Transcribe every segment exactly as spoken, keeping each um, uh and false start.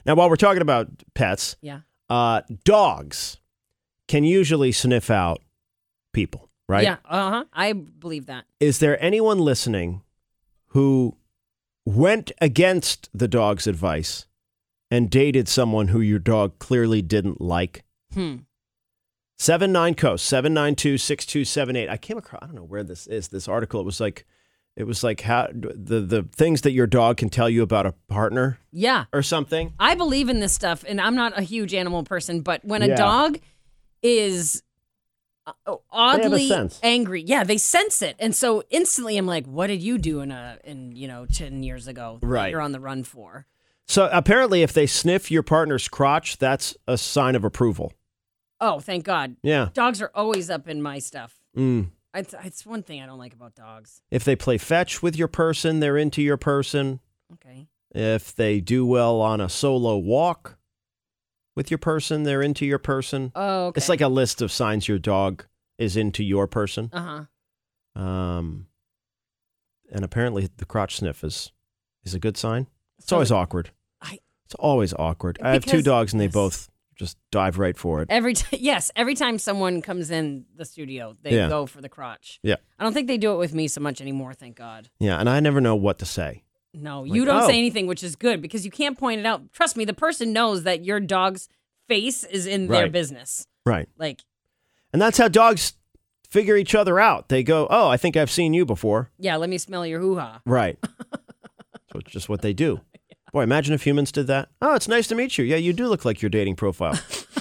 Now, while we're talking about pets, Yeah. uh, dogs can usually sniff out people, right? Yeah. Uh-huh. I believe that. Is there anyone listening who went against the dog's advice and dated someone who your dog clearly didn't like? Hmm. seven nine Coast, seven nine two, six two seven eight. I came across, I don't know where this is, this article. It was like, it was like how the, the things that your dog can tell you about a partner Yeah. or something. I believe in this stuff, and I'm not a huge animal person, but when a Yeah. dog is uh, oddly sense. angry, yeah, they sense it, and so instantly I'm like, "What did you do in a in you know ten years ago? that Right. you're on the run for." So apparently if they sniff your partner's crotch, that's a sign of approval. Oh, thank God! Yeah. Dogs are always up in my stuff. Mm. It's, it's one thing I don't like about dogs. If they play fetch with your person, they're into your person. Okay. If they do well on a solo walk with your person, they're into your person. Oh, okay. It's like a list of signs your dog is into your person. Uh huh. Um, and apparently the crotch sniff is is a good sign. It's So always awkward. I- It's always awkward. I have two Because- dogs and they yes. both just dive right for it. Every t- yes, every time someone comes in the studio, they Yeah. go for the crotch. Yeah. I don't think they do it with me so much anymore. Thank God. Yeah, and I never know what to say. No, Like, you don't oh. say anything, which is good because you can't point it out. Trust me, the person knows that your dog's face is in their Right. business. Right. Like, And that's how dogs figure each other out. They go, oh, I think I've seen you before. yeah, let me smell your hoo-ha. Right. So it's just what they do. Boy, imagine if humans did that. Oh, it's nice to meet you. Yeah, you do look like your dating profile.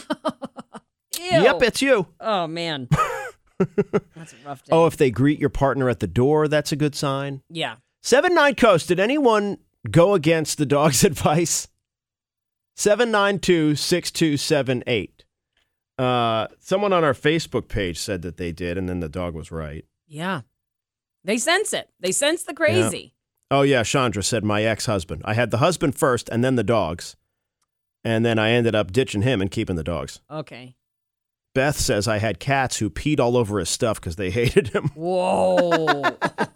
Ew. Yep, it's you. Oh, man. That's a rough day. Oh, if they greet your partner at the door, that's a good sign. yeah. seven nine Coast, did anyone go against the dog's advice? seven nine two, six two seven eight. Uh, someone on our Facebook page said that they did, and then the dog was right. Yeah. They sense it. They sense the crazy. Oh, yeah, Chandra said my ex-husband. I had the husband first and then the dogs. And then I ended up ditching him and keeping the dogs. Okay. Beth says I had cats who peed all over his stuff because they hated him. Whoa.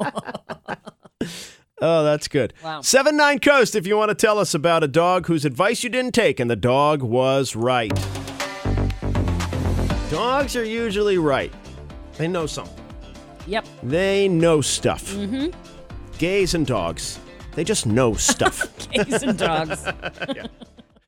Oh, that's good. Wow. seven nine Coast, if you want to tell us about a dog whose advice you didn't take and the dog was right. Dogs are usually right. They know something. Yep. They know stuff. Mm-hmm. Gays and dogs, they just know stuff. Gays and dogs. Yeah.